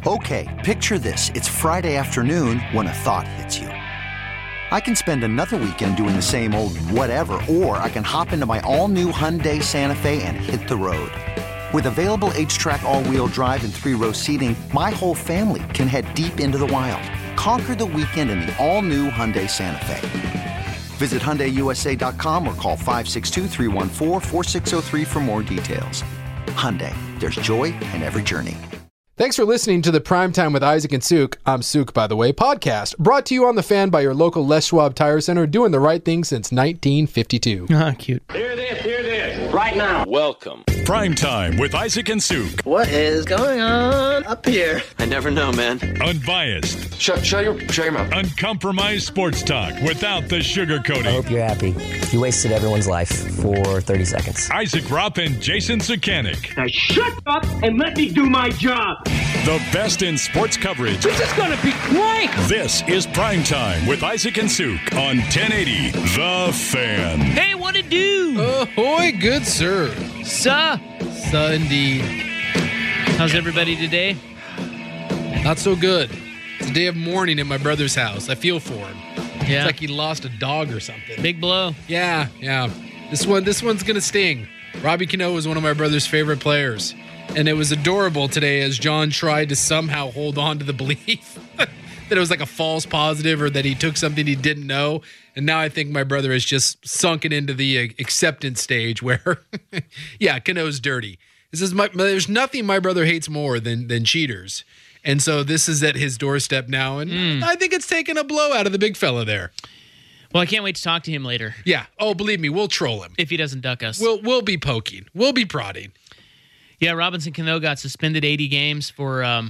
Okay, picture this. It's Friday afternoon when a thought hits you. I can spend another weekend doing the same old whatever, or I can hop into my all-new Hyundai Santa Fe and hit the road. With available H-Track all-wheel drive and 3-row seating, my whole family can head deep into the wild. Conquer the weekend in the all-new Hyundai Santa Fe. Visit HyundaiUSA.com or call 562-314-4603 for more details. Hyundai, there's joy in every journey. Thanks for listening to the Primetime with Isaac and Suk, I'm Suk, by the way, podcast, brought to you on The Fan by your local Les Schwab Tire Center, doing the right thing since 1952. Cute. Hear this, right now. Welcome. Primetime with Isaac and Suk. What is going on up here? I never know, man. Unbiased. Shut your mouth. Uncompromised sports talk without the sugarcoating. I hope you're happy. You wasted everyone's life for 30 seconds. Isaac Rupp and Jason Sukanik. Now shut up and let me do my job. The best in sports coverage. This is going to be great. This is Primetime with Isaac and Suk on 1080 The Fan. Hey, what it do? Ahoy, good sir. Suh indeed. How's everybody today? Not so good. It's a day of mourning at my brother's house. I feel for him. Yeah. It's like he lost a dog or something. Big blow. Yeah. This one's going to sting. Robbie Cano was one of my brother's favorite players. And it was adorable today as John tried to somehow hold on to the belief that it was like a false positive or that he took something he didn't know. And now I think my brother has just sunken into the acceptance stage where, yeah, Cano's dirty. There's nothing my brother hates more than cheaters. And so this is at his doorstep now. And I think it's taken a blow out of the big fella there. Well, I can't wait to talk to him later. Yeah. Oh, believe me, we'll troll him. If he doesn't duck us. We'll be poking. We'll be prodding. Yeah, Robinson Cano got suspended 80 games for a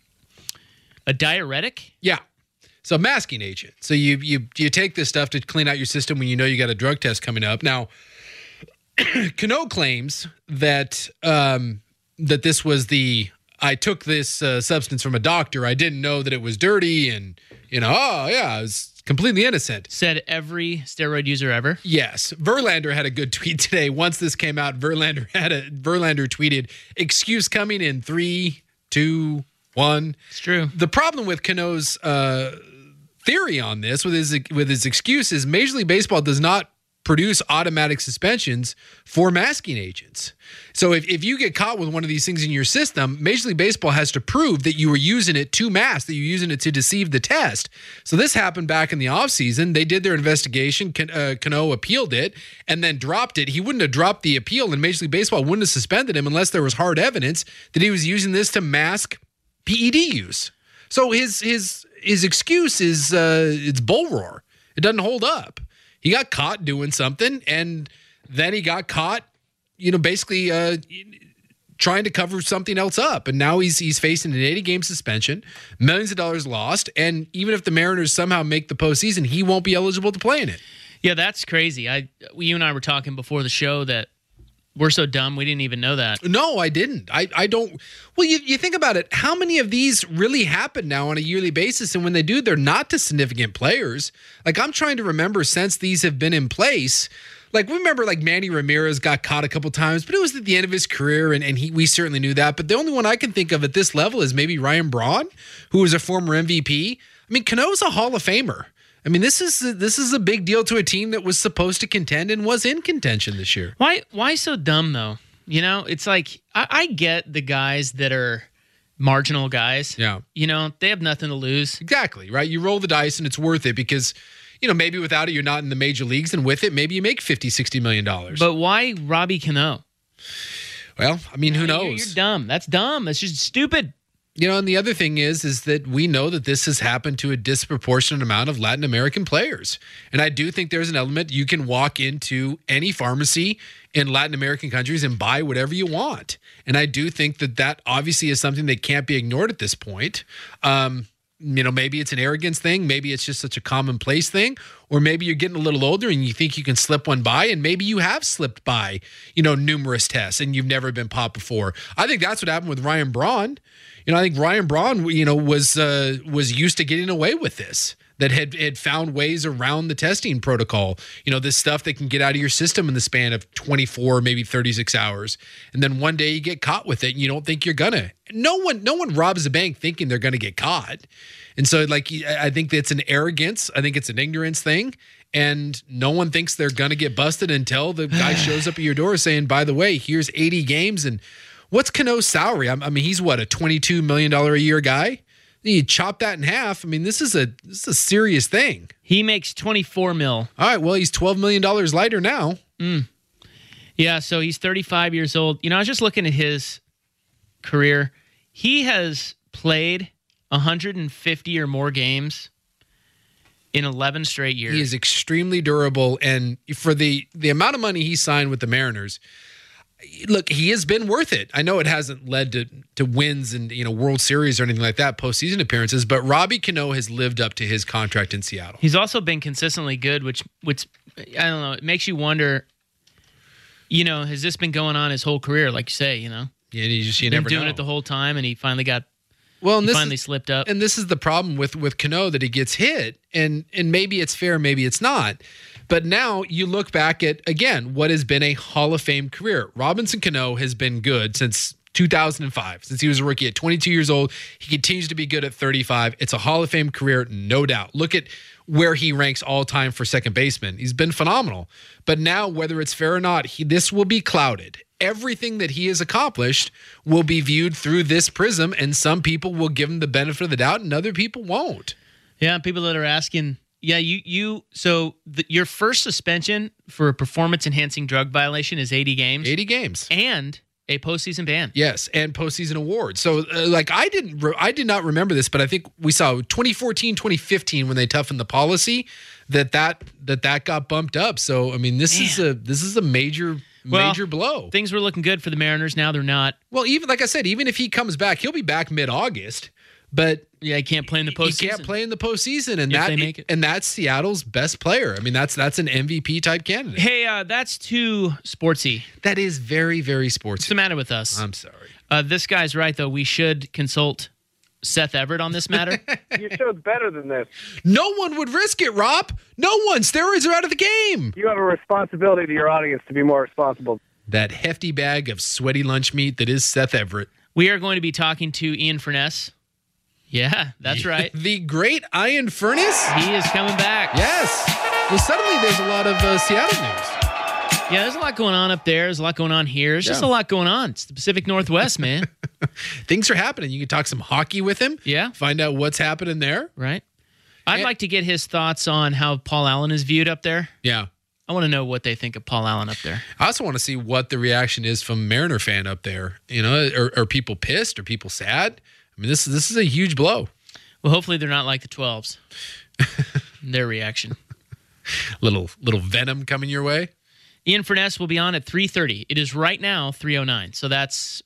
diuretic. Yeah. So masking agent. So you take this stuff to clean out your system when you know you got a drug test coming up. Now, Cano claims that that this was I took this substance from a doctor. I didn't know that it was dirty, and I was completely innocent. Said every steroid user ever. Yes. Verlander had a good tweet today. Once this came out, Verlander tweeted, "Excuse coming in 3, 2, 1." It's true. The problem with Cano's theory on this, with his excuse, is Major League Baseball does not produce automatic suspensions for masking agents. So if you get caught with one of these things in your system, Major League Baseball has to prove that you were using it to mask, that you're using it to deceive the test. So this happened back in the offseason. They did their investigation. Cano appealed it and then dropped it. He wouldn't have dropped the appeal, and Major League Baseball wouldn't have suspended him unless there was hard evidence that he was using this to mask PED use. So his excuse is it's bull roar. It doesn't hold up. He got caught doing something, and then he got caught, basically trying to cover something else up. And now he's facing an 80-game suspension, millions of dollars lost, and even if the Mariners somehow make the postseason, he won't be eligible to play in it. Yeah, that's crazy. You and I were talking before the show that we're so dumb we didn't even know that. No, I didn't. I don't. Well, you think about it. How many of these really happen now on a yearly basis? And when they do, they're not to significant players. Like, I'm trying to remember since these have been in place. Like, we remember like Manny Ramirez got caught a couple times, but it was at the end of his career, and we certainly knew that. But the only one I can think of at this level is maybe Ryan Braun, who was a former MVP. I mean, Cano's a Hall of Famer. I mean, this is a big deal to a team that was supposed to contend and was in contention this year. Why so dumb, though? It's like, I get the guys that are marginal guys. Yeah. They have nothing to lose. Exactly, right? You roll the dice and it's worth it because, maybe without it, you're not in the major leagues, and with it, maybe you make $50, $60 million. But why Robbie Cano? Well, I mean, who knows? You're dumb. That's dumb. That's just stupid. And the other thing is that we know that this has happened to a disproportionate amount of Latin American players. And I do think there's an element you can walk into any pharmacy in Latin American countries and buy whatever you want. And I do think that obviously is something that can't be ignored at this point. Maybe it's an arrogance thing. Maybe it's just such a commonplace thing. Or maybe you're getting a little older and you think you can slip one by, and maybe you have slipped by, numerous tests and you've never been popped before. I think that's what happened with Ryan Braun. I think Ryan Braun, was used to getting away with this. that had found ways around the testing protocol. This stuff that can get out of your system in the span of 24, maybe 36 hours. And then one day you get caught with it and you don't think you're gonna. No one robs a bank thinking they're gonna get caught. And so I think it's an arrogance. I think it's an ignorance thing. And no one thinks they're gonna get busted until the guy shows up at your door saying, by the way, here's 80 games. And what's Cano's salary? I mean, he's what, a $22 million a year guy? You chop that in half. I mean, this is a serious thing. He makes $24 million. All right, well, he's $12 million lighter now. Yeah, so he's 35 years old. I was just looking at his career. He has played 150 or more games in 11 straight years. He is extremely durable, and for the amount of money he signed with the Mariners, look, he has been worth it. I know it hasn't led to wins and World Series or anything like that, postseason appearances, but Robbie Cano has lived up to his contract in Seattle. He's also been consistently good, which I don't know, it makes you wonder, has this been going on his whole career, like you say, Yeah, you never know. Been doing it the whole time, and he finally slipped up. And this is the problem with Cano, that he gets hit, and maybe it's fair, maybe it's not. But now you look back at, again, what has been a Hall of Fame career. Robinson Cano has been good since 2005, since he was a rookie at 22 years old. He continues to be good at 35. It's a Hall of Fame career, no doubt. Look at where he ranks all time for second baseman. He's been phenomenal. But now, whether it's fair or not, this will be clouded. Everything that he has accomplished will be viewed through this prism, and some people will give him the benefit of the doubt and other people won't. Yeah, people that are asking, your first suspension for a performance-enhancing drug violation is 80 games. 80 games. And a postseason ban. Yes, and postseason award. So, I did not remember this, but I think we saw 2014, 2015 when they toughened the policy that got bumped up. So, I mean, this is a major blow. Things were looking good for the Mariners. Now they're not. Well, even like I said, even if he comes back, he'll be back mid-August. But yeah, he can't play in the postseason. He can't play in the postseason, and that's Seattle's best player. I mean, that's an MVP type candidate. Hey, that's too sportsy. That is very, very sportsy. What's the matter with us? I'm sorry. This guy's right, though. We should consult Seth Everett on this matter. Your show's better than this. No one would risk it, Rob. No one. Steroids are out of the game. You have a responsibility to your audience to be more responsible. That hefty bag of sweaty lunch meat that is Seth Everett. We are going to be talking to Ian Furness. Yeah, that's right. The great Ian Furness? He is coming back. Yes. Well, suddenly there's a lot of Seattle news. Yeah, there's a lot going on up there. There's a lot going on here. There's just a lot going on. It's the Pacific Northwest, man. Things are happening. You can talk some hockey with him. Yeah. Find out what's happening there. Right. I'd like to get his thoughts on how Paul Allen is viewed up there. Yeah. I want to know what they think of Paul Allen up there. I also want to see what the reaction is from Mariner fan up there. Are people pissed? Are people sad? I mean, this is a huge blow. Well, hopefully they're not like the 12s. Their reaction. Little venom coming your way. Ian Furness will be on at 3:30. It is right now 3:09. So that's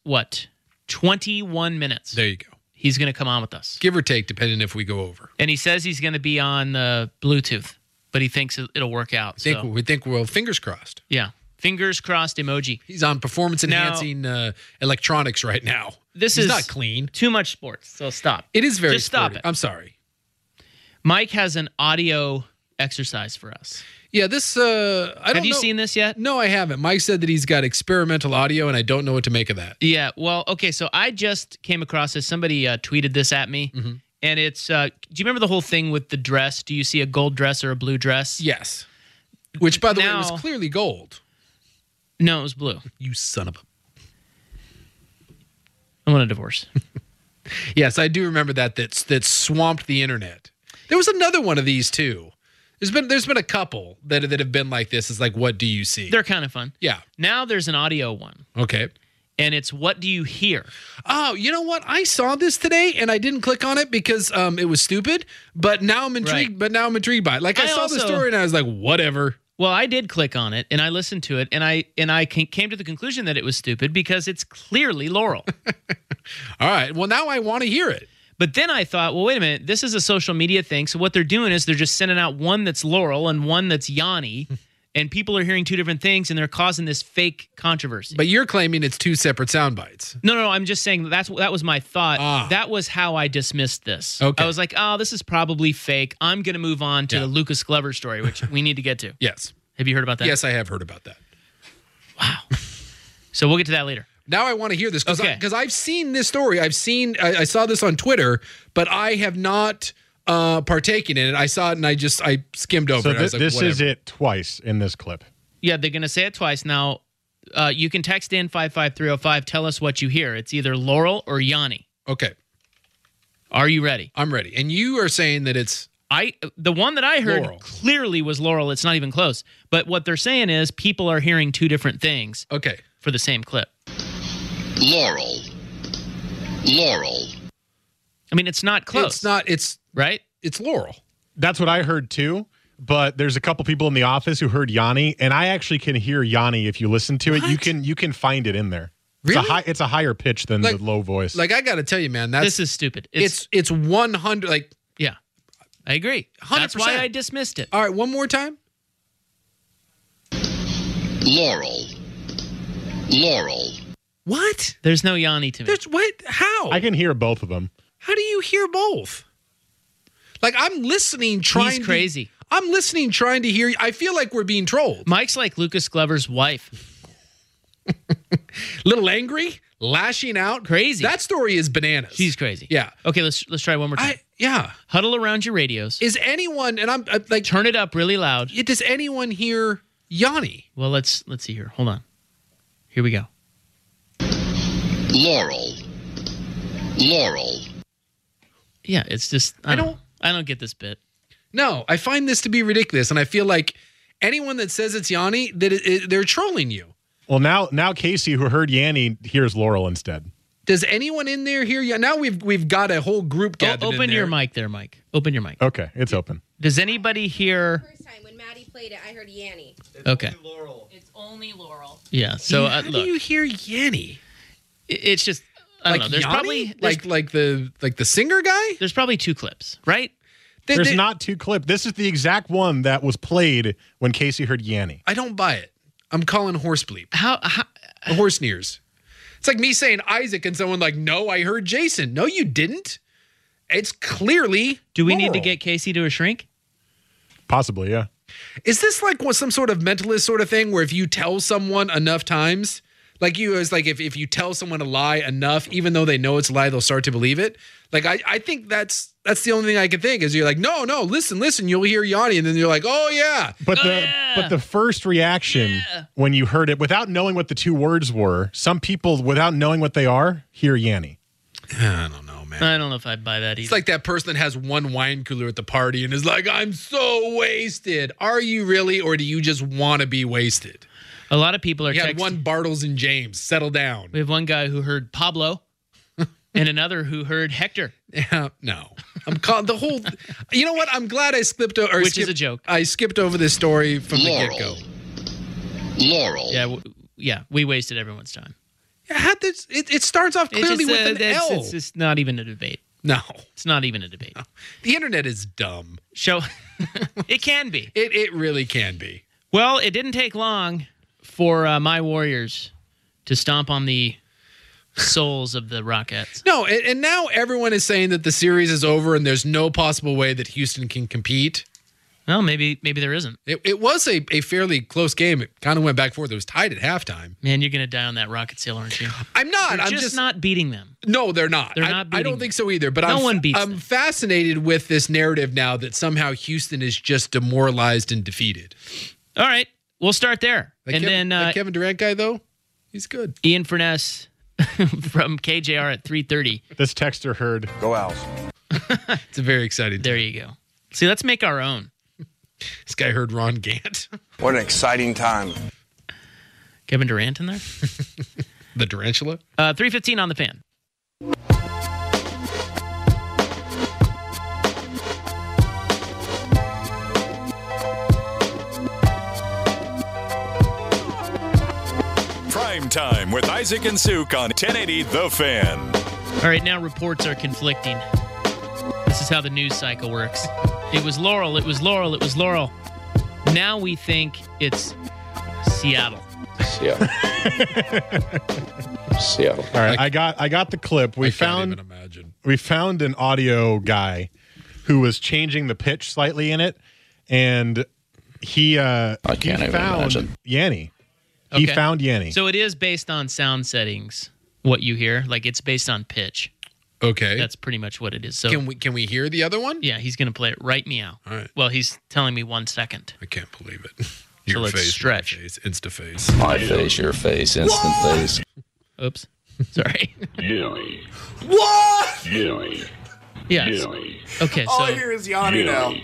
21 minutes. There you go. He's going to come on with us. Give or take, depending if we go over. And he says he's going to be on Bluetooth, but he thinks it'll work out. We think fingers crossed. Yeah. Fingers crossed emoji. He's on performance-enhancing electronics right now. He's not clean. Too much sports, so stop. It is very Just stop sporty. it. I'm sorry. Mike has an audio exercise for us. Yeah, this, Have you seen this yet? No, I haven't. Mike said that he's got experimental audio, and I don't know what to make of that. Yeah, well, okay, so I just came across this. Somebody tweeted this at me, and it's, do you remember the whole thing with the dress? Do you see a gold dress or a blue dress? Yes. Which, by the way, was clearly gold. No, it was blue. You son of a... I want a divorce. Yes, I do remember that swamped the internet. There was another one of these, too. There's been a couple that have been like this. It's like, what do you see? They're kind of fun. Yeah. Now there's an audio one. Okay. And it's what do you hear? Oh, you know what? I saw this today and I didn't click on it because it was stupid. But now I'm intrigued. Right. But now I'm intrigued by it. Like I saw the story and I was like, whatever. Well, I did click on it and I listened to it and I came to the conclusion that it was stupid because it's clearly Laurel. All right. Well, now I want to hear it. But then I thought, well, wait a minute. This is a social media thing. So what they're doing is they're just sending out one that's Laurel and one that's Yanni. and people are hearing two different things, and they're causing this fake controversy. But you're claiming it's two separate sound bites. No, I'm just saying that was my thought. Ah. That was how I dismissed this. Okay. I was like, oh, this is probably fake. I'm going to move on to the Lucas Glover story, which we need to get to. Yes. Have you heard about that? Yes, I have heard about that. Wow. So we'll get to that later. Now I want to hear this because Okay. I've seen this story. I saw this on Twitter, but I have not partaken in it. I saw it and I skimmed over it. I was like, this whatever. is it twice in this clip. Yeah, they're going to say it twice. Now, you can text in 55305. Tell us what you hear. It's either Laurel or Yanni. Okay. Are you ready? I'm ready. And you are saying that it's The one that I heard Laurel. clearly was Laurel. It's not even close. But what they're saying is people are hearing two different things okay. for the same clip. Laurel. I mean, it's not close. It's not. It's right? It's Laurel. That's what I heard too. But there's a couple people in the office who heard Yanni, and I actually can hear Yanni if you listen to it. You can find it in there. Really? It's a higher pitch than the low voice. Like I got to tell you, man, This is stupid. It's 100. Like Yeah, I agree. 100%. That's why I dismissed it. all right, one more time. Laurel. What? There's no Yanni to me. There's what? How? I can hear both of them. How do you hear both? Like I'm listening, trying. He's crazy. I'm listening, trying to hear. I feel like we're being trolled. Mike's like Lucas Glover's wife. Little angry, lashing out, Crazy. That story is bananas. She's crazy. Yeah. Okay, let's try one more time. Yeah. Huddle around your radios. Is anyone? And I'm like, Turn it up really loud. does anyone hear Yanni? Well, let's see here. Hold on. Here we go. Laurel. Yeah, it's just I don't get this bit. No, I find this to be ridiculous, and I feel like anyone that says it's Yanni, they're trolling you. Well, now Casey, who heard Yanni, hears Laurel instead. Does anyone in there hear Yanni? Now we've got a whole group gathered. Open in there. your mic there, Mike. Open your mic. Okay, it's open. Does anybody hear? First time when Maddie played it, I heard Yanni. Okay. It's only Laurel. Yeah. So How look, do you hear Yanni? it's just I don't know. There's Yanni? probably like the singer guy. there's probably two clips, right? There's not two clips. This is the exact one that was played when Casey heard Yanni. I don't buy it. I'm calling horse bleep. How Horse nears. It's like me saying Isaac and someone like, no, I heard Jason. No, you didn't. It's clearly do we need to Laurel. get Casey to a shrink? Possibly, yeah. Is this like some sort of mentalist sort of thing where if you tell someone enough times, like it's like if you tell someone a lie enough, even though they know it's a lie, they'll start to believe it. Like I think that's the only thing I can think is you're like, no, listen, you'll hear Yanni, and then you're like, oh yeah. But the first reaction when you heard it, without knowing what the two words were, some people, without knowing what they are, hear Yanni. I don't know, man. I don't know if I'd buy that either. It's like that person that has one wine cooler at the party and is like, I'm so wasted. Are you really, or do you just want to be wasted? a lot of people are You had texting. one Bartles and James. Settle down. We have one guy who heard Pablo and another who heard Hector. Yeah, no. I'm called the whole. You know what? I'm glad I skipped over. Which is a joke. I skipped over this story from the Laurel. get-go. Yeah, we wasted everyone's time. Yeah, it starts off clearly with an L. It's just not even a debate. No, It's not even a debate. the internet is dumb. Show it can be. It really can be. Well, it didn't take long for my Warriors to stomp on the souls of the Rockettes. No, and now everyone is saying that the series is over and there's no possible way that Houston can compete. Well, maybe there isn't. It was a fairly close game. It kind of went back and forth. It was tied at halftime. Man, you're going to die on that rocket sale, aren't you? I'm not. They're I'm just not beating them. No, they're not. They're not I beating don't them. think so either. But No one beats I'm them. fascinated with this narrative now that somehow Houston is just demoralized and defeated. All right, we'll start there. That Kevin Durant guy, though, he's good. Ian Furness from KJR at 3:30. This texter heard, Go Owls. It's a very exciting. There you go. See, let's make our own. This guy heard Ron Gant. What an exciting time. Kevin Durant in there. The Durantula. 3:15 on the Fan. Prime Time with Isaac and Suk on 1080 The Fan. All right, now reports are conflicting. This is how the news cycle works. It was Laurel. It was Laurel. It was Laurel. Now we think it's Seattle. Seattle. Seattle. All right, I got the clip. We can't even imagine. We found an audio guy who was changing the pitch slightly in it, and he I can't even imagine. Yanni. He Okay. found Yanni. So it is based on sound settings, what you hear. Like, it's based on pitch. Okay. That's pretty much what it is. So Can we hear the other one? yeah, he's going to play it right meow. All right. Well, he's telling me 1 second. I can't believe it. So let's stretch. my face, Insta face. My face, your face, instant face. Oops. Sorry. Yanni. What? Yanni. Yeah. Yanni. Okay, All I so hear is Yanni now.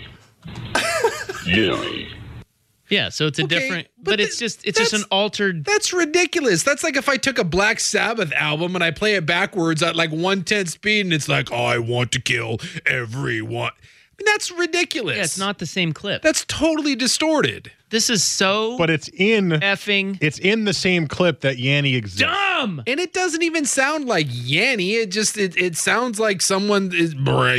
Yanni. yeah, so it's a Okay, different, but but it's just an altered. That's ridiculous. That's like if I took a Black Sabbath album and I play it backwards at like 1/10 speed and it's like, I want to kill everyone. I mean, that's ridiculous. Yeah, it's not the same clip. That's totally distorted. This is so but it's in effing the same clip that Yanni exists. dumb. And it doesn't even sound like Yanni. It sounds like someone is.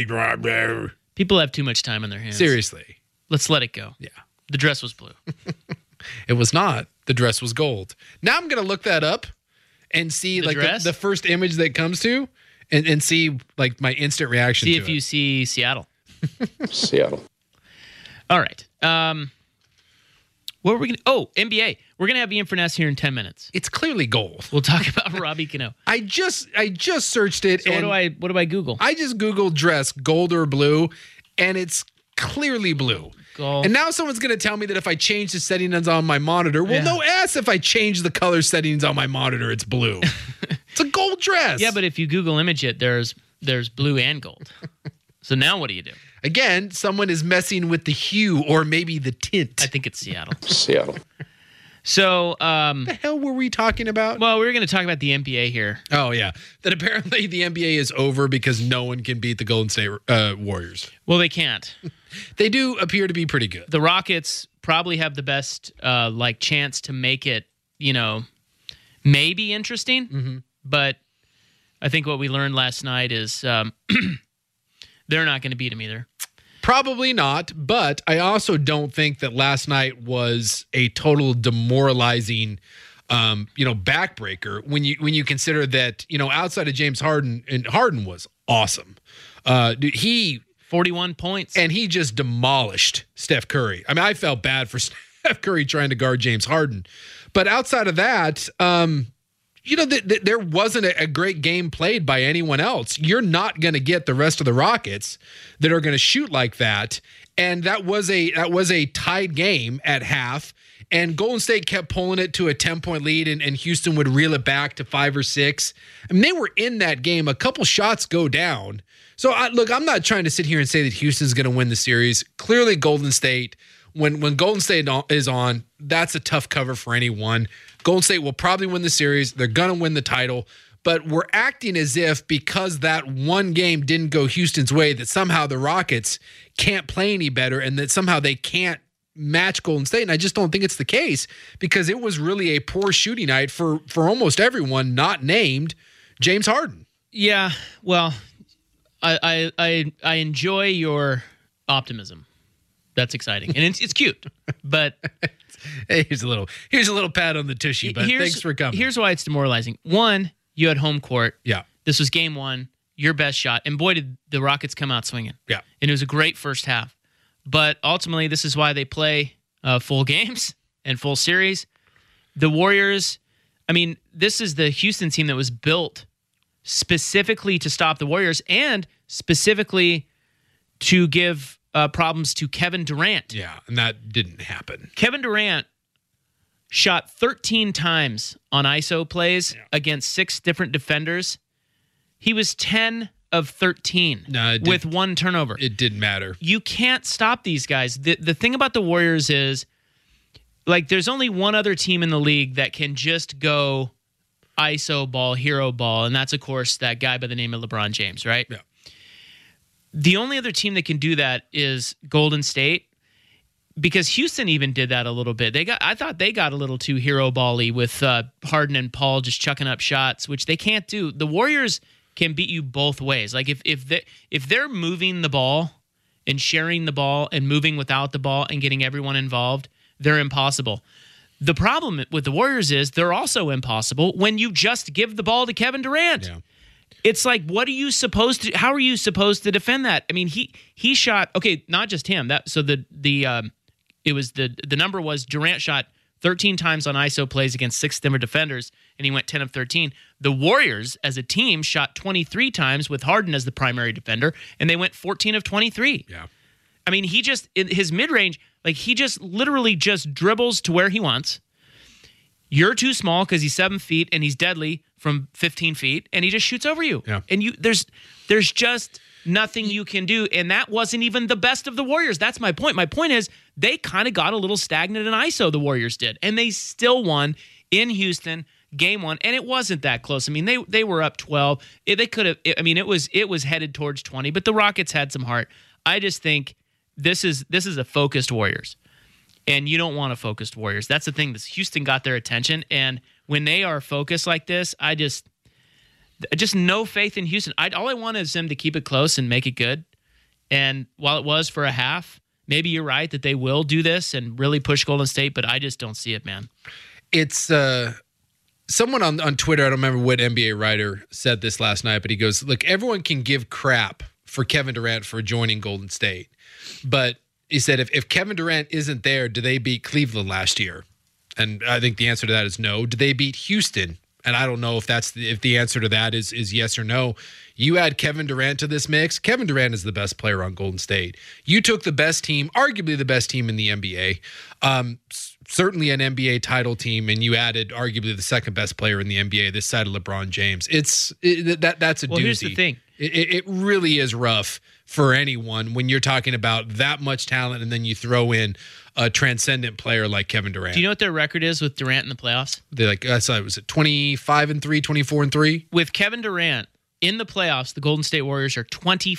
People have too much time on their hands. Seriously. Let's let it go. Yeah. The dress was blue. It was not. The dress was gold. Now I'm going to look that up and see like the first image that comes to and see like my instant reaction See to if it. you see Seattle. Seattle. All right. What were we going to... Oh, NBA. We're going to have Ian Furness here in 10 minutes. It's clearly gold. We'll talk about Robbie Cano. I just searched it. So and what do I Google? I just Googled dress, gold or blue, and it's clearly blue. Gold. And now someone's going to tell me that if I change the settings on my monitor, well, no ass if I change the color settings on my monitor, it's blue. It's a gold dress. Yeah, but if you Google image it, there's blue and gold. So now what do you do? Again, someone is messing with the hue or maybe the tint. I think it's Seattle. Seattle. So, What the hell were we talking about? well, we're going to talk about the NBA here. Oh, yeah. That apparently the NBA is over because no one can beat the Golden State Warriors. Well, they can't. They do appear to be pretty good. The Rockets probably have the best chance to make it, maybe interesting. Mm-hmm. But I think what we learned last night is they're not going to beat them either. Probably not, but I also don't think that last night was a total demoralizing, backbreaker when you consider that, outside of James Harden, and Harden was awesome. He 41 points. And he just demolished Steph Curry. I mean, I felt bad for Steph Curry trying to guard James Harden. But outside of that, there wasn't a great game played by anyone else. You're not going to get the rest of the Rockets that are going to shoot like that. And that was a tied game at half. And Golden State kept pulling it to a 10-point lead, and Houston would reel it back to 5 or 6. I mean, they were in that game. A couple shots go down. So, I'm not trying to sit here and say that Houston's going to win the series. Clearly, Golden State, when Golden State is on, that's a tough cover for anyone. Golden State will probably win the series. They're going to win the title. But we're acting as if because that one game didn't go Houston's way, that somehow the Rockets can't play any better and that somehow they can't match Golden State. And I just don't think it's the case because it was really a poor shooting night for almost everyone not named James Harden. Yeah, well, I enjoy your optimism. That's exciting. And it's cute. But hey, here's a little pat on the tushy, but thanks for coming. Here's why it's demoralizing. One, you had home court. Yeah. This was game one, your best shot. And boy, did the Rockets come out swinging. Yeah. And it was a great first half. But ultimately, this is why they play full games and full series. The Warriors, I mean, this is the Houston team that was built specifically to stop the Warriors and specifically to give problems to Kevin Durant. Yeah, and that didn't happen. Kevin Durant shot 13 times on ISO plays against 6 different defenders. He was 10 of 13 with 1 turnover. It didn't matter. You can't stop these guys. The thing about the Warriors is, like, there's only one other team in the league that can just go ISO ball, hero ball, and that's, of course, that guy by the name of LeBron James, right? Yeah. The only other team that can do that is Golden State, because Houston even did that a little bit. I thought they got a little too hero ball-y with Harden and Paul just chucking up shots, which they can't do. The Warriors can beat you both ways. Like if they're moving the ball and sharing the ball and moving without the ball and getting everyone involved, they're impossible. The problem with the Warriors is they're also impossible when you just give the ball to Kevin Durant. Yeah. It's like, what are you supposed to? How are you supposed to defend that? I mean, he shot. Okay, not just him. The number was Durant shot 13 times on ISO plays against 6 Denver defenders, and he went 10 of 13. The Warriors, as a team, shot 23 times with Harden as the primary defender, and they went 14 of 23. Yeah. I mean, his mid-range, like, he just literally just dribbles to where he wants. You're too small because he's 7 feet and he's deadly from 15 feet, and he just shoots over you. Yeah. And there's just nothing you can do, and that wasn't even the best of the Warriors. That's my point. My point is they kind of got a little stagnant in ISO, the Warriors did, and they still won in Houston game 1, and it wasn't that close. I mean, they were up 12. They could have. I mean, it was headed towards 20, but the Rockets had some heart. I just think this is a focused Warriors. And you don't want a focused Warriors. That's the thing. Houston got their attention, and when they are focused like this, I just no faith in Houston. All I want is them to keep it close and make it good. And while it was for a half, maybe you're right that they will do this and really push Golden State, but I just don't see it, man. It's someone on Twitter, I don't remember what NBA writer said this last night, but he goes, look, everyone can give crap for Kevin Durant for joining Golden State, but he said, if Kevin Durant isn't there, do they beat Cleveland last year? And I think the answer to that is no. Do they beat Houston? And I don't know if the answer to that is yes or no. You add Kevin Durant to this mix. Kevin Durant is the best player on Golden State. You took the best team, arguably the best team in the NBA, certainly an NBA title team, and you added arguably the second best player in the NBA this side of LeBron James. That's a doozy. Here's the thing. It really is rough for anyone when you're talking about that much talent and then you throw in a transcendent player like Kevin Durant. Do you know what their record is with Durant in the playoffs? They're like, was it 25-3, 24-3? With Kevin Durant in the playoffs, the Golden State Warriors are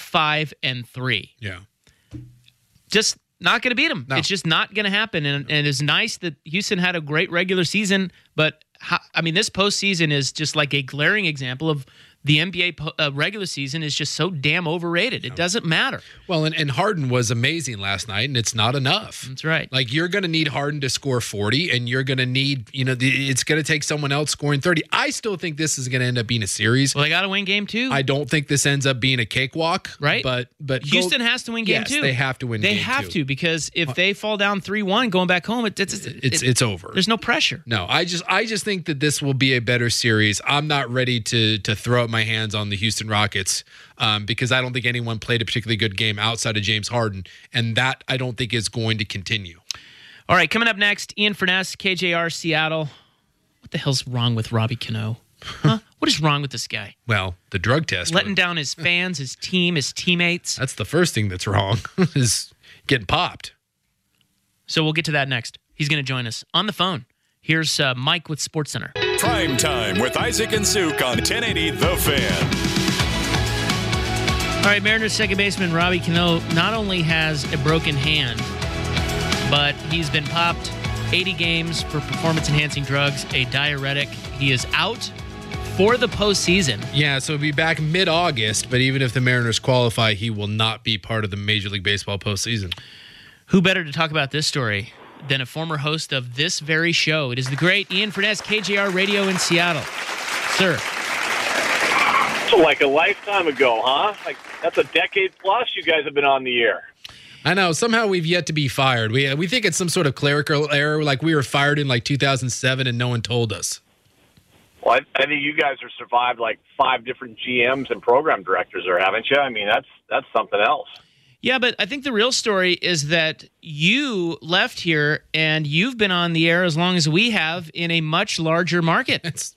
25-3. Yeah. Just not going to beat them. No. It's just not going to happen. And it's nice that Houston had a great regular season, but this postseason is just like a glaring example of the NBA regular season is just so damn overrated. It doesn't matter. Well, and Harden was amazing last night, and it's not enough. That's right. Like, you're going to need Harden to score 40, and you're going to need, it's going to take someone else scoring 30. I still think this is going to end up being a series. Well, they got to win game 2. I don't think this ends up being a cakewalk. Right. But Houston has to win game 2. Yes, they have to win game 2. They have to, because if they fall down 3-1 going back home, it's over. There's no pressure. No, I just think that this will be a better series. I'm not ready to throw up my hands on the Houston Rockets because I don't think anyone played a particularly good game outside of James Harden, and that I don't think is going to continue. All right, coming up next, Ian Furness, KJR, Seattle. What the hell's wrong with Robbie Cano? Huh? What is wrong with this guy? Well, the drug test. Letting down his fans, his team, his teammates. That's the first thing that's wrong, is getting popped. So we'll get to that next. He's going to join us on the phone. Here's Mike with SportsCenter. Prime Time with Isaac and Suk on 1080 The Fan. All right, Mariners second baseman Robbie Cano not only has a broken hand, but he's been popped 80 games for performance-enhancing drugs, a diuretic. He is out for the postseason. Yeah, so he'll be back mid-August, but even if the Mariners qualify, he will not be part of the Major League Baseball postseason. Who better to talk about this story than a former host of this very show? It is the great Ian Furness, KJR Radio in Seattle. Sir. So like a lifetime ago, huh? Like, that's a decade plus you guys have been on the air. I know. Somehow we've yet to be fired. We think it's some sort of clerical error, like we were fired in like 2007 and no one told us. Well, I think you guys have survived like 5 different GMs and program directors there, haven't you? I mean, that's something else. Yeah, but I think the real story is that you left here and you've been on the air as long as we have in a much larger market.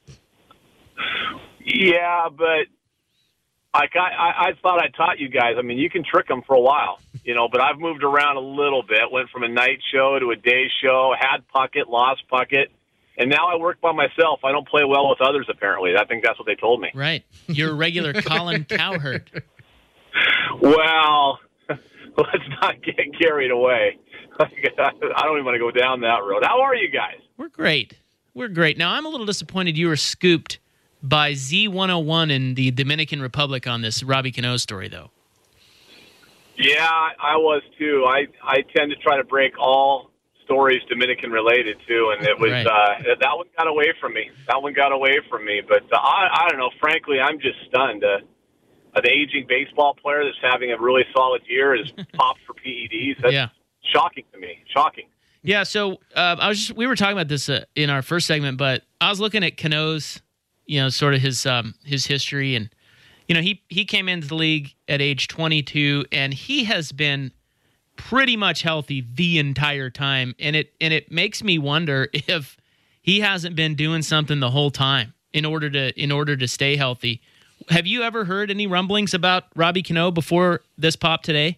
Yeah, but I thought I taught you guys. I mean, you can trick them for a while, but I've moved around a little bit, went from a night show to a day show, had Puckett, lost Puckett, and now I work by myself. I don't play well with others, apparently. I think that's what they told me. Right. You're a regular Colin Cowherd. Well, let's not get carried away. I don't even want to go down that road. How are you guys? We're great. Now, I'm a little disappointed you were scooped by Z101 in the Dominican Republic on this Robbie Cano story, though. Yeah, I was too. I tend to try to break all stories Dominican related too, and it was that one got away from me. But I don't know. Frankly, I'm just stunned. An aging baseball player that's having a really solid year is popped for PEDs. That's shocking to me. Shocking. Yeah. So we were talking about this in our first segment, but I was looking at Cano's, sort of his history, and he came into the league at age 22, and he has been pretty much healthy the entire time, and it makes me wonder if he hasn't been doing something the whole time in order to stay healthy. Have you ever heard any rumblings about Robbie Cano before this pop today?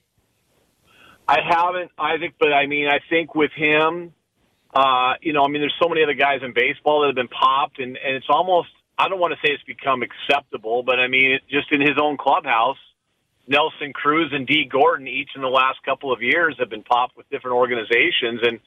I haven't, Isaac, but I think with him, there's so many other guys in baseball that have been popped, and it's almost, I don't want to say it's become acceptable, but just in his own clubhouse, Nelson Cruz and Dee Gordon, each in the last couple of years, have been popped with different organizations, and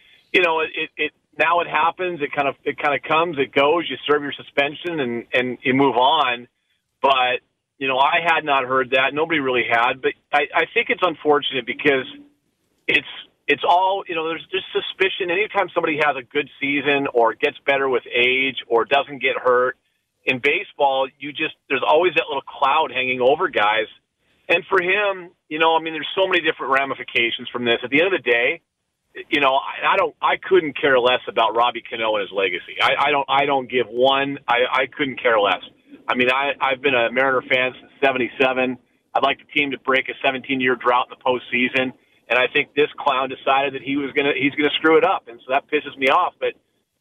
now it happens. It kind of comes, it goes. You serve your suspension and you move on. But I had not heard that. Nobody really had. But I think it's unfortunate because it's all there's just suspicion. Anytime somebody has a good season or gets better with age or doesn't get hurt in baseball, there's always that little cloud hanging over guys. And for him, there's so many different ramifications from this. At the end of the day, I couldn't care less about Robbie Cano and his legacy. I don't give one. I couldn't care less. I've been a Mariner fan since '77. I'd like the team to break a 17-year drought in the postseason, and I think this clown decided that he's gonna screw it up, and so that pisses me off. But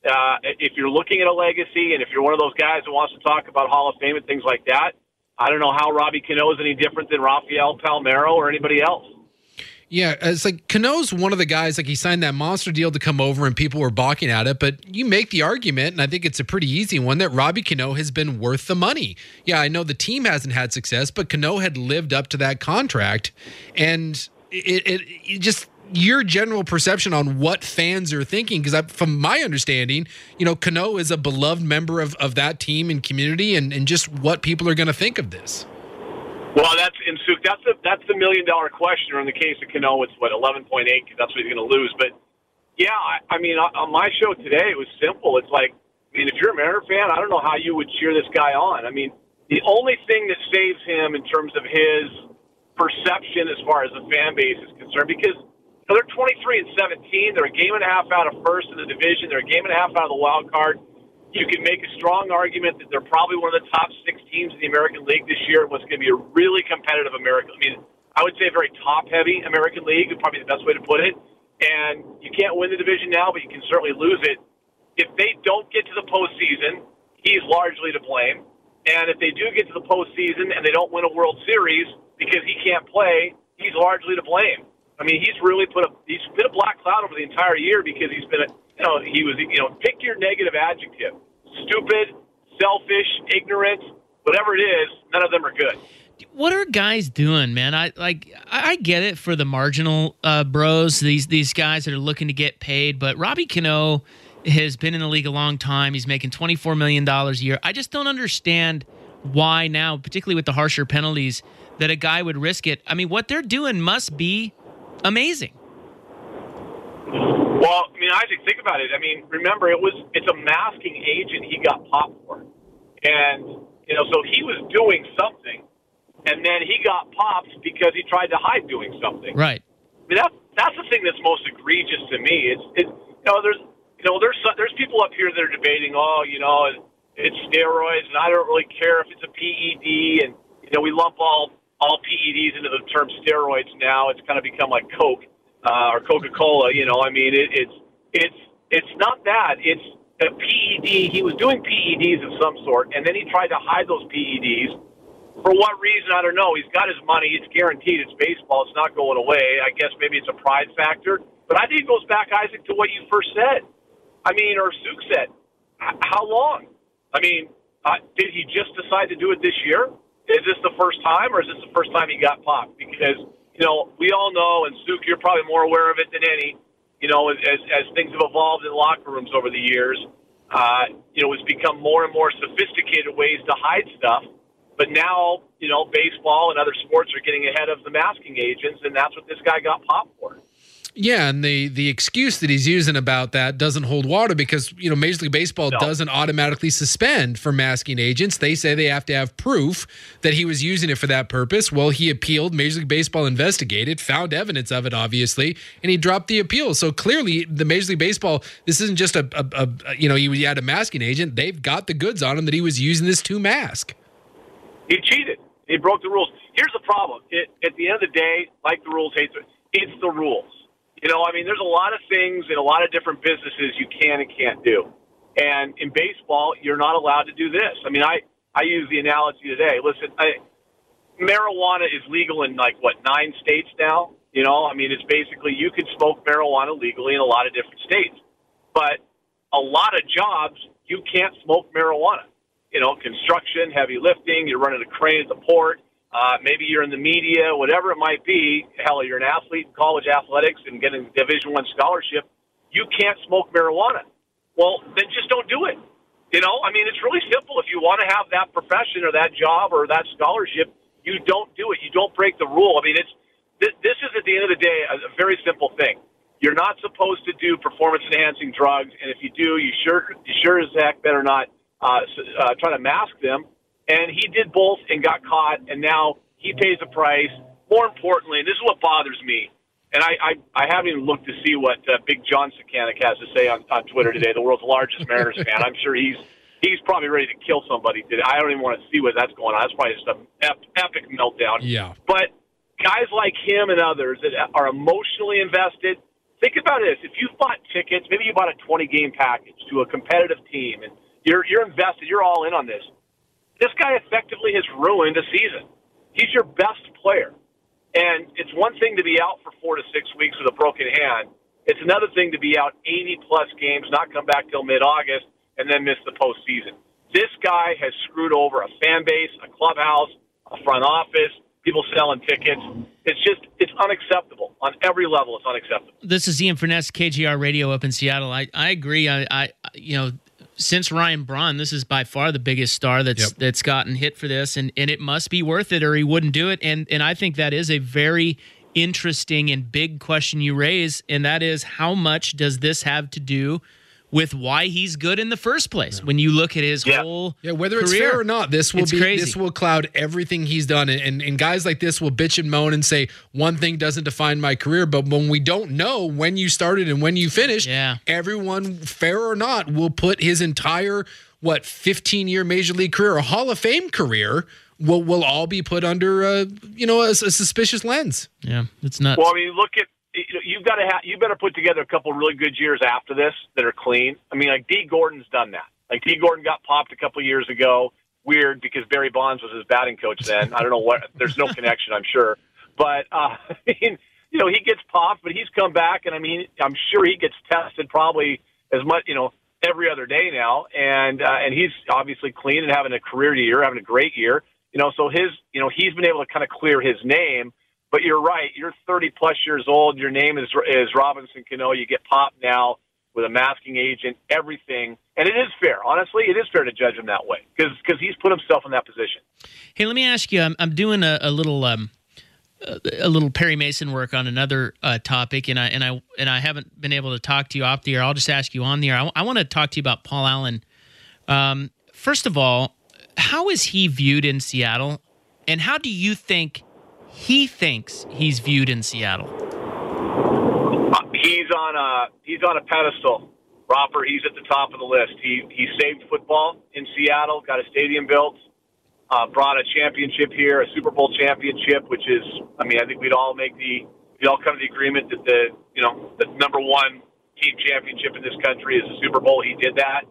if you're looking at a legacy, and if you're one of those guys that wants to talk about Hall of Fame and things like that, I don't know how Robbie Cano is any different than Rafael Palmeiro or anybody else. Yeah, it's like Cano's one of the guys, like he signed that monster deal to come over and people were balking at it, but you make the argument, and I think it's a pretty easy one, that Robbie Cano has been worth the money. Yeah, I know the team hasn't had success, but Cano had lived up to that contract, and it just your general perception on what fans are thinking, because from my understanding, Cano is a beloved member of that team and community, and just what people are going to think of this. Well, that's the $1 million question. Or in the case of Cano, it's 11.8 because that's what he's going to lose. But yeah, on my show today, it was simple. It's like, if you're a Mariner fan, I don't know how you would cheer this guy on. The only thing that saves him in terms of his perception as far as the fan base is concerned, because they're 23-17, they're a game and a half out of first in the division, they're a game and a half out of the wild card. You can make a strong argument that they're probably one of the top 6 teams in the American League this year. What's going to be a really competitive American. I would say a very top-heavy American League is probably the best way to put it. And you can't win the division now, but you can certainly lose it. If they don't get to the postseason, he's largely to blame. And if they do get to the postseason and they don't win a World Series because he can't play, he's largely to blame. He's really he's been a black cloud over the entire year because he's been pick your negative adjective. Stupid, selfish, ignorant, whatever it is, none of them are good. What are guys doing, man? I get it for the marginal bros, these guys that are looking to get paid, but Robbie Cano has been in the league a long time. He's making $24 million a year. I just don't understand why now, particularly with the harsher penalties, that a guy would risk it. What they're doing must be amazing. Well, Isaac, think about it. Remember, it's a masking agent he got popped for. And, so he was doing something, and then he got popped because he tried to hide doing something. Right. That's the thing that's most egregious to me. There's people up here that are debating, it's steroids, and I don't really care if it's a PED, and, we lump all PEDs into the term steroids now. It's kind of become like Coke. Or Coca-Cola, it's not that. It's a PED. He was doing PEDs of some sort, and then he tried to hide those PEDs. For what reason, I don't know. He's got his money. It's guaranteed. It's baseball. It's not going away. I guess maybe it's a pride factor. But I think it goes back, Isaac, to what you first said. Or Suk said. How long? Did he just decide to do it this year? Is this the first time, or is this the first time he got popped? Because we all know, and Suk, you're probably more aware of it than any, as things have evolved in locker rooms over the years, it's become more and more sophisticated ways to hide stuff. But now, baseball and other sports are getting ahead of the masking agents, and that's what this guy got popped for. Yeah, and the excuse that he's using about that doesn't hold water because, Major League Baseball doesn't automatically suspend for masking agents. They say they have to have proof that he was using it for that purpose. Well, he appealed. Major League Baseball investigated, found evidence of it, obviously, and he dropped the appeal. So clearly, the Major League Baseball, this isn't just he had a masking agent. They've got the goods on him that he was using this to mask. He cheated. He broke the rules. Here's the problem. At the end of the day, like the rules, it's the rules. There's a lot of things in a lot of different businesses you can and can't do. And in baseball, you're not allowed to do this. I use the analogy today. Listen, marijuana is legal in 9 states now? It's basically you can smoke marijuana legally in a lot of different states. But a lot of jobs, you can't smoke marijuana. Construction, heavy lifting, you're running a crane at the port. Maybe you're in the media, whatever it might be. Hell, you're an athlete in college athletics and getting a Division I scholarship. You can't smoke marijuana. Well, then just don't do it. It's really simple. If you want to have that profession or that job or that scholarship, you don't do it. You don't break the rule. This is at the end of the day a very simple thing. You're not supposed to do performance-enhancing drugs, and if you do, you sure as heck better not try to mask them. And he did both and got caught, and now he pays the price. More importantly, and this is what bothers me, and I haven't even looked to see what Big John Sakanik has to say on Twitter today, the world's largest Mariners fan. I'm sure he's probably ready to kill somebody today. I don't even want to see what that's going on. That's probably just an epic meltdown. Yeah. But guys like him and others that are emotionally invested, think about this. If you bought tickets, maybe you bought a 20-game package to a competitive team, and you're invested, you're all in on this. This guy effectively has ruined a season. He's your best player. And it's one thing to be out for 4 to 6 weeks with a broken hand. It's another thing to be out 80-plus games, not come back till mid-August, and then miss the postseason. This guy has screwed over a fan base, a clubhouse, a front office, people selling tickets. It's unacceptable. On every level, it's unacceptable. This is Ian Furness, KGR Radio up in Seattle. I agree. Since Ryan Braun, this is by far the biggest star that's gotten hit for this, and it must be worth it or he wouldn't do it. And I think that is a very interesting and big question you raise, and that is how much does this have to do with why he's good in the first place? Yeah. When you look at his whole whether it's career, fair or not, this will cloud everything he's done. And guys like this will bitch and moan and say one thing doesn't define my career. But when we don't know when you started and when you finished, everyone, fair or not, will put his entire 15-year Major League career, a Hall of Fame career, will all be put under a suspicious lens. Yeah, it's nuts. Well, look at. You better put together a couple really good years after this that are clean. Dee Gordon's done that. Dee Gordon got popped a couple years ago. Weird because Barry Bonds was his batting coach then. I don't know what. There's no connection, I'm sure. But he gets popped, but he's come back, and I'm sure he gets tested probably as much, every other day now. And he's obviously clean and having a career year, having a great year. So he's been able to kind of clear his name. But you're right. You're 30-plus years old. Your name is Robinson Cano. You get popped now with a masking agent, everything. And it is fair. Honestly, it is fair to judge him that way because he's put himself in that position. Hey, let me ask you. I'm doing a little Perry Mason work on another topic, and I haven't been able to talk to you off the air. I'll just ask you on the air. I want to talk to you about Paul Allen. First of all, how is he viewed in Seattle, and how do you think he thinks he's viewed in Seattle? He's on a pedestal, Robert. He's at the top of the list. He saved football in Seattle, got a stadium built, brought a championship here, a Super Bowl championship, which is, I think we'd all come to the agreement that the number one team championship in this country is the Super Bowl. He did that.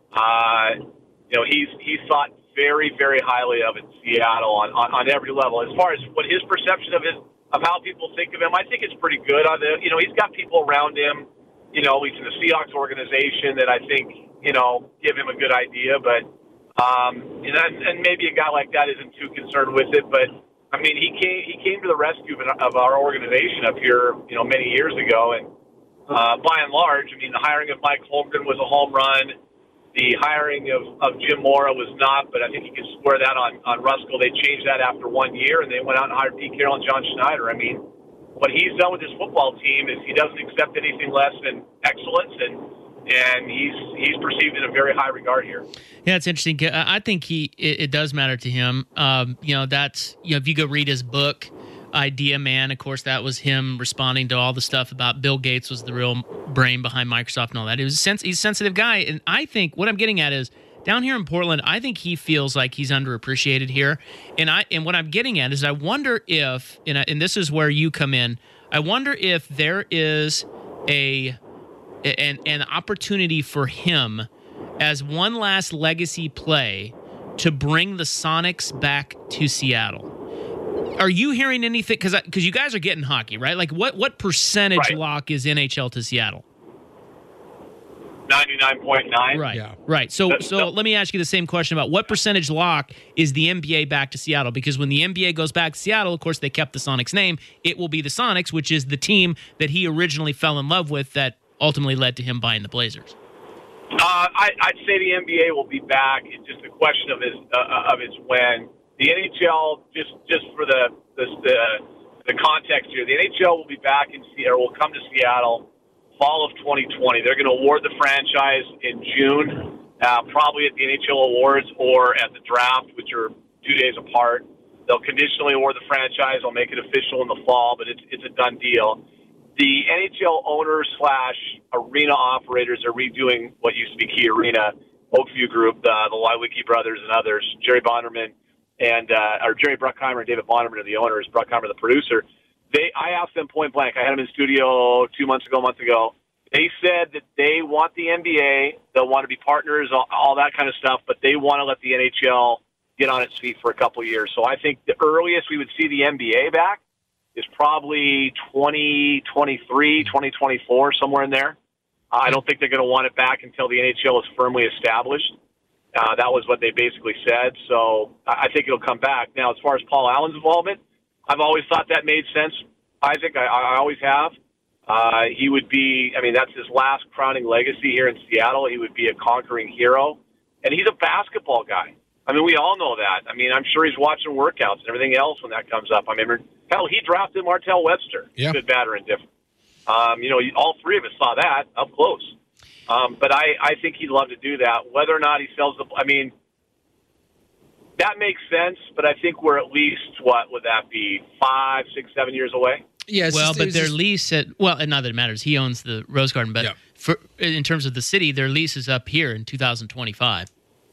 He's thought very, very highly of in Seattle on every level. As far as what his perception of how people think of him, I think it's pretty good. He's got people around him, at least in the Seahawks organization, that I think, give him a good idea. But, and maybe a guy like that isn't too concerned with it. But, he came to the rescue of our organization up here, many years ago. And by and large, the hiring of Mike Holmgren was a home run. The hiring of Jim Mora was not, but I think you can square that on Ruskell. They changed that after 1 year, and they went out and hired Pete Carroll and John Schneider. what he's done with his football team is he doesn't accept anything less than excellence, and he's perceived in a very high regard here. Yeah, it's interesting. I think it does matter to him. That's if you go read his book, Idea Man, of course, that was him responding to all the stuff about Bill Gates was the real brain behind Microsoft and all that. He's a sensitive guy, and I think what I'm getting at is down here in Portland, I think he feels like he's underappreciated here, and what I'm getting at is I wonder if, and this is where you come in, I wonder if there is an opportunity for him as one last legacy play to bring the Sonics back to Seattle. Are you hearing anything? Because you guys are getting hockey, right? Like what percentage lock is NHL to Seattle? 99.9. Right. Yeah. Right. So let me ask you the same question about what percentage lock is the NBA back to Seattle? Because when the NBA goes back to Seattle, of course, they kept the Sonics name. It will be the Sonics, which is the team that he originally fell in love with that ultimately led to him buying the Blazers. I'd say the NBA will be back. It's just a question of its when. The NHL, just for the context here, the NHL will be back will come to Seattle fall of 2020. They're going to award the franchise in June, probably at the NHL Awards or at the draft, which are 2 days apart. They'll conditionally award the franchise. They'll make it official in the fall, but it's a done deal. The NHL owners / arena operators are redoing what used to be Key Arena, Oakview Group, the Lewicki brothers and others, Jerry Bonderman or Jerry Bruckheimer and David Bonderman are the owners, Bruckheimer the producer. I asked them point blank. I had them in studio 2 months ago. They said that they want the NBA. They'll want to be partners, all that kind of stuff, but they want to let the NHL get on its feet for a couple of years. So I think the earliest we would see the NBA back is probably 2023, 2024, somewhere in there. I don't think they're going to want it back until the NHL is firmly established. That was what they basically said. So I think it'll come back. Now, as far as Paul Allen's involvement, I've always thought that made sense, Isaac. I always have. He would be, that's his last crowning legacy here in Seattle. He would be a conquering hero. And he's a basketball guy. We all know that. I'm sure he's watching workouts and everything else when that comes up. Hell, he drafted Martell Webster, good, bad, or indifferent. All three of us saw that up close. But I think he'd love to do that. Whether or not he sells that makes sense, but I think we're at least, what would that be, 5, 6, 7 years away? Yeah, their lease not that it matters. He owns the Rose Garden, but in terms of the city, their lease is up here in 2025.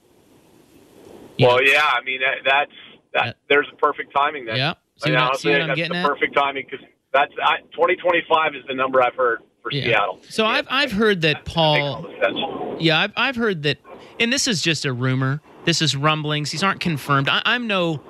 Well, yeah, there's a perfect timing then. Yeah. That's the perfect timing because 2025 is the number I've heard for Seattle. So I've heard that Paul. Yeah, I've heard that, and this is just a rumor. This is rumblings. These aren't confirmed. I'm no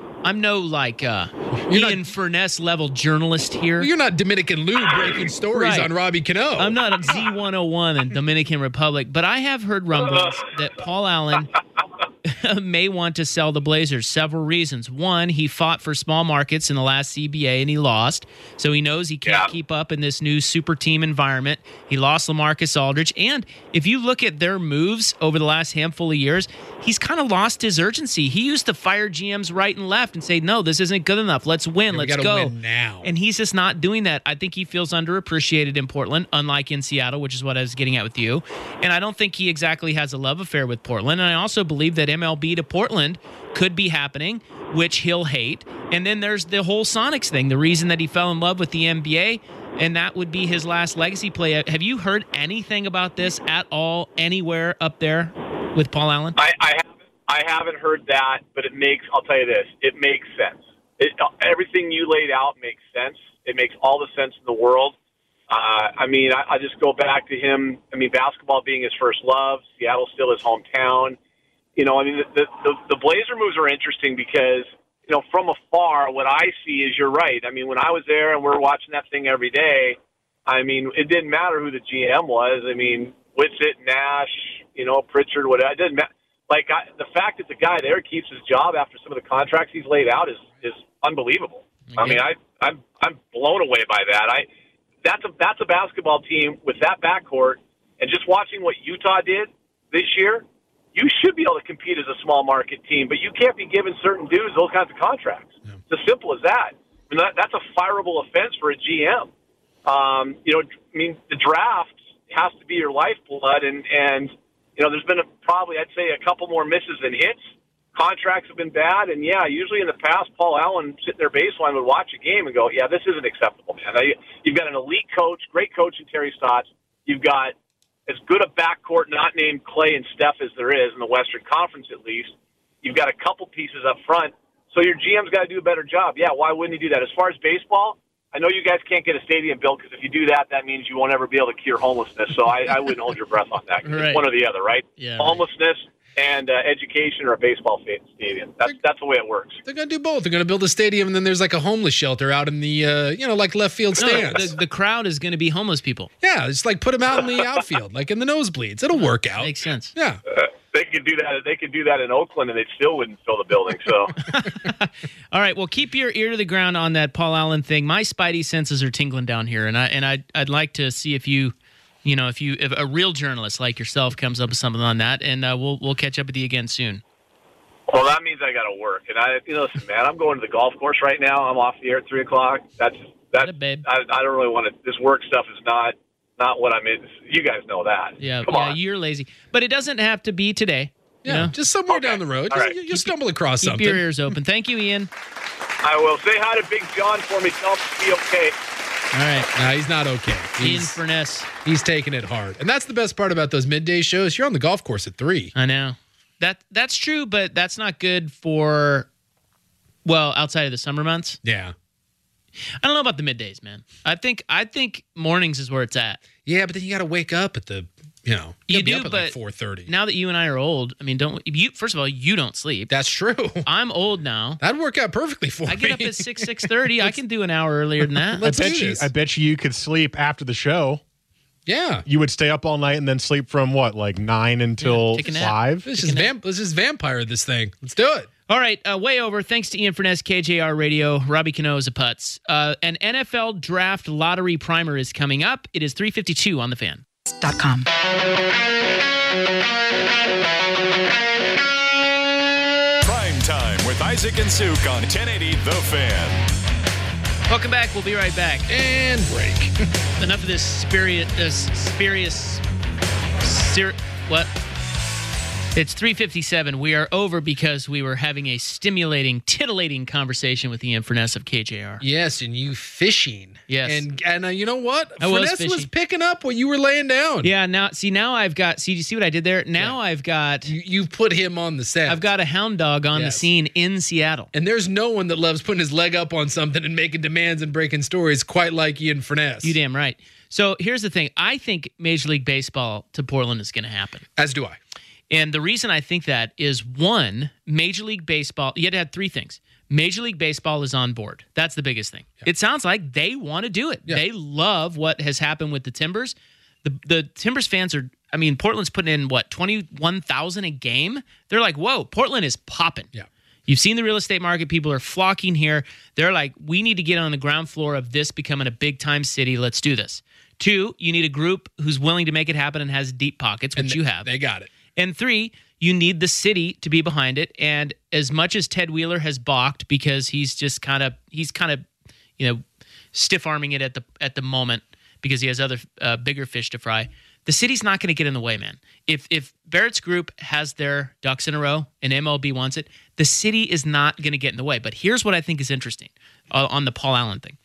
Ian Furness level journalist here. You're not Dominican Lou breaking stories on Robbie Cano. I'm not a Z101 in Dominican Republic, but I have heard rumblings that Paul Allen may want to sell the Blazers. Several reasons. One, he fought for small markets in the last CBA and he lost. So he knows he can't keep up in this new super team environment. He lost LaMarcus Aldridge. And if you look at their moves over the last handful of years, he's kind of lost his urgency. He used to fire GMs right and left and say, no, this isn't good enough. Let's win. Let's go. Win now. And he's just not doing that. I think he feels underappreciated in Portland, unlike in Seattle, which is what I was getting at with you. And I don't think he exactly has a love affair with Portland. And I also believe that MLB to Portland could be happening, which he'll hate. And then there's the whole Sonics thing, the reason that he fell in love with the NBA, and that would be his last legacy play. Have you heard anything about this at all anywhere up there with Paul Allen? I haven't heard that, but I'll tell you this, it makes sense. Everything you laid out makes sense. It makes all the sense in the world. I just go back to him. Basketball being his first love, Seattle still his hometown. The Blazer moves are interesting because, from afar, what I see is you're right. When I was there and we're watching that thing every day, it didn't matter who the GM was. Whitsitt, Nash, Pritchard, whatever. It didn't matter. The fact that the guy there keeps his job after some of the contracts he's laid out is unbelievable. Okay. I'm blown away by that. That's a basketball team with that backcourt, and just watching what Utah did this year, you should be able to compete as a small market team, but you can't be giving certain dudes those kinds of contracts. Yeah. It's as simple as that. I mean, that's a fireable offense for a GM. The draft has to be your lifeblood, and there's been probably, I'd say, a couple more misses than hits. Contracts have been bad, and usually in the past, Paul Allen sitting there baseline would watch a game and go, this isn't acceptable, man. You've got an elite coach, great coach in Terry Stotts. You've got as good a backcourt not named Clay and Steph as there is in the Western Conference, at least. You've got a couple pieces up front, so your GM's got to do a better job. Why wouldn't he do that? As far as baseball, I know you guys can't get a stadium built because if you do that, that means you won't ever be able to cure homelessness. So I wouldn't hold your breath on that. Right. It's one or the other, right? Yeah, homelessness and education or a baseball stadium. That's the way it works. They're going to do both. They're going to build a stadium, and then there's like a homeless shelter out in the, like left field stands. The crowd is going to be homeless people. Yeah, it's like put them out in the outfield, like in the nosebleeds. It'll work out. Makes sense. Yeah. They could do that. They could do that in Oakland, and they still wouldn't fill the building. So, all right. Well, keep your ear to the ground on that Paul Allen thing. My spidey senses are tingling down here, and I'd like to see if if a real journalist like yourself comes up with something on that, and we'll catch up with you again soon. Well, that means I got to work, and listen, man, I'm going to the golf course right now. I'm off the air at 3:00. That's babe. I don't really want to. This work stuff is not what I'm in. You guys know that. Yeah, Come on. You're lazy. But it doesn't have to be today. Yeah, just somewhere down the road. Right. You'll stumble across something. Keep your ears open. Thank you, Ian. I will. Say hi to Big John for me. Tell him to be okay. All right. No, he's not okay. Ian Furness. He's taking it hard. And that's the best part about those midday shows. You're on the golf course at 3. I know. That's true, but that's not good for, outside of the summer months. Yeah. I don't know about the middays, man. I think mornings is where it's at. Yeah, but then you got to wake up at the, you do, up at but like 4:30. Now that you and I are old, I mean, first of all, you don't sleep. That's true. I'm old now. That'd work out perfectly for me. I get up at 6:30. I can do an hour earlier than that. I bet you could sleep after the show. Yeah. You would stay up all night and then sleep from what, like 9 until 5? Let's just vampire this thing. Let's do it. All right, way over. Thanks to Ian Furness, KJR Radio. Robbie Cano is a putz. An NFL draft lottery primer is coming up. It is 3:52 on the Fan. .com. Prime Time with Isaac and Suk on 1080 The Fan. Welcome back. We'll be right back. And break. Enough of this what? It's 3:57. We are over because we were having a stimulating, titillating conversation with Ian Furness of KJR. Yes, and you fishing. Yes. And you know what? I was Furness was fishing. picking up what you were laying down. Yeah, now I've got, do you see what I did there? Now I've got... You've put him on the set. I've got a hound dog on the scene in Seattle. And there's no one that loves putting his leg up on something and making demands and breaking stories quite like Ian Furness. You damn right. So here's the thing. I think Major League Baseball to Portland is going to happen. As do I. And the reason I think that is, one, Major League Baseball, you had to have 3 things. Major League Baseball is on board. That's the biggest thing. Yeah. It sounds like they want to do it. Yeah. They love what has happened with the Timbers. The Timbers fans are, Portland's putting in, 21,000 a game? They're like, whoa, Portland is popping. Yeah. You've seen the real estate market. People are flocking here. They're like, we need to get on the ground floor of this becoming a big-time city. Let's do this. 2, you need a group who's willing to make it happen and has deep pockets, which you have. They got it. And 3, you need the city to be behind it. And as much as Ted Wheeler has balked because he's kind of stiff-arming it at the moment because he has other bigger fish to fry, the city's not going to get in the way, man. If Barrett's group has their ducks in a row and MLB wants it, the city is not going to get in the way. But here's what I think is interesting on the Paul Allen thing.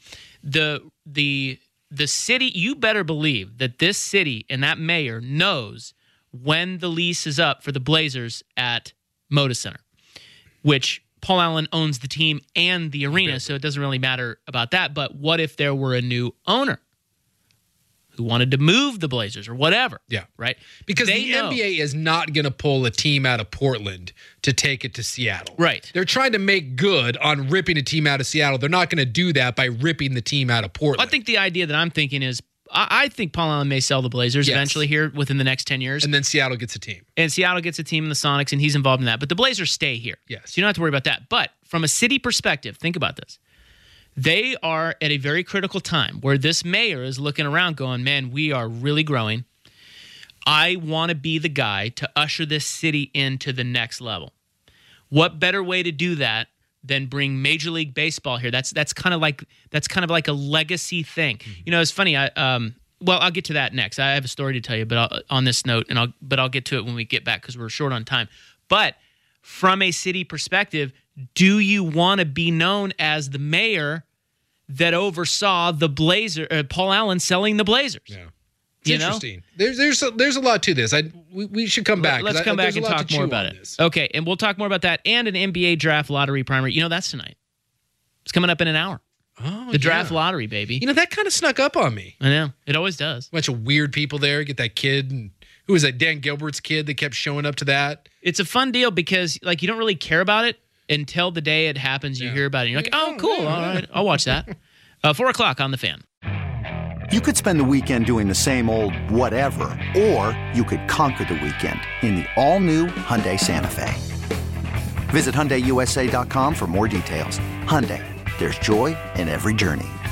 The city, you better believe that this city and that mayor knows when the lease is up for the Blazers at Moda Center, which Paul Allen owns the team and the arena, so it doesn't really matter about that. But what if there were a new owner who wanted to move the Blazers or whatever? Yeah. Right? Because the NBA is not going to pull a team out of Portland to take it to Seattle. Right. They're trying to make good on ripping a team out of Seattle. They're not going to do that by ripping the team out of Portland. I think the idea that I'm thinking is, I think Paul Allen may sell the Blazers eventually here within the next 10 years. And then Seattle gets a team. And Seattle gets a team in the Sonics, and he's involved in that. But the Blazers stay here. Yes. So you don't have to worry about that. But from a city perspective, think about this. They are at a very critical time where this mayor is looking around going, man, we are really growing. I want to be the guy to usher this city into the next level. What better way to do that then bring Major League Baseball here. That's kind of like a legacy thing. You know, it's funny. I'll get to that next. I have a story to tell you, but on this note, but I'll get to it when we get back because we're short on time. But from a city perspective, do you want to be known as the mayor that oversaw the Paul Allen selling the Blazers? Yeah. It's interesting. There's a lot to this. We should come back. Let's come back and talk more about it. This. Okay, and we'll talk more about that and an NBA draft lottery primary. You know, that's tonight. It's coming up in an hour. Oh, the draft lottery, baby. You know, that kind of snuck up on me. I know. It always does. A bunch of weird people there. Get that kid. And who was that? Dan Gilbert's kid that kept showing up to that. It's a fun deal because, like, you don't really care about it until the day it happens. You hear about it. And you're like, oh, cool. All right. I'll watch that. 4 o'clock on The Fan. You could spend the weekend doing the same old whatever, or you could conquer the weekend in the all-new Hyundai Santa Fe. Visit HyundaiUSA.com for more details. Hyundai, there's joy in every journey.